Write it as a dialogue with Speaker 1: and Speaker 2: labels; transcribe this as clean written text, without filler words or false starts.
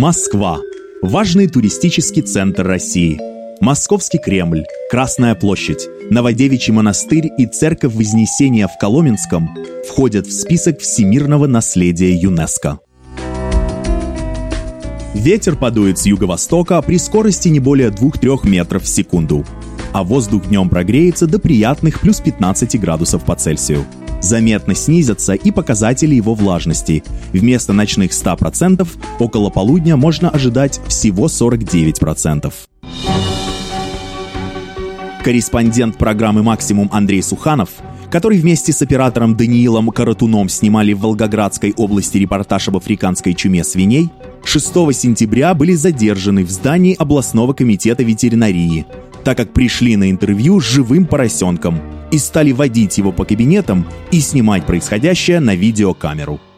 Speaker 1: Москва – важный туристический центр России. Московский Кремль, Красная площадь, Новодевичий монастырь и Церковь Вознесения в Коломенском входят в список всемирного наследия ЮНЕСКО. Ветер подует с юго-востока при скорости не более 2-3 метров в секунду, а воздух днем прогреется до приятных плюс 15 градусов по Цельсию. Заметно снизятся и показатели его влажности. Вместо ночных 100% около полудня можно ожидать всего 49%. Корреспондент программы «Максимум» Андрей Суханов, который вместе с оператором Даниилом Каратуном снимали в Волгоградской области репортаж об африканской чуме свиней, 6 сентября были задержаны в здании областного комитета ветеринарии, так как пришли на интервью с живым поросенком и стали водить его по кабинетам и снимать происходящее на видеокамеру.